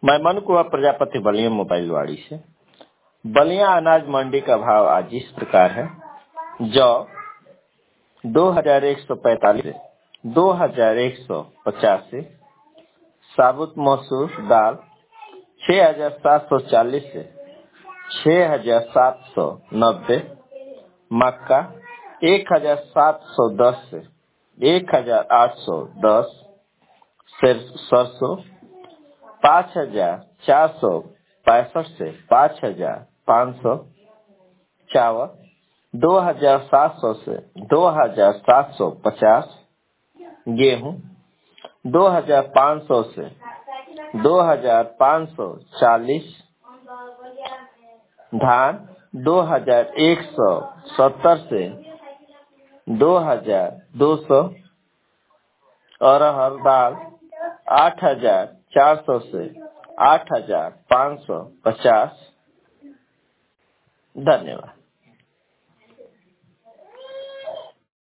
मैं मनु कुमार प्रजापति बलिया मोबाइल वाड़ी से। बलिया अनाज मंडी का भाव आज इस प्रकार है। जौ 2145 से 2185, साबुत मसूर दाल 6740 से 6790, मक्का 1710 से 1810, सरसों 5465 से 5500, चावल 2700 से 2750, गेहूं 2500 से 2540, धान 2170 से 2200, अरहर दाल 8400 से 8550। धन्यवाद।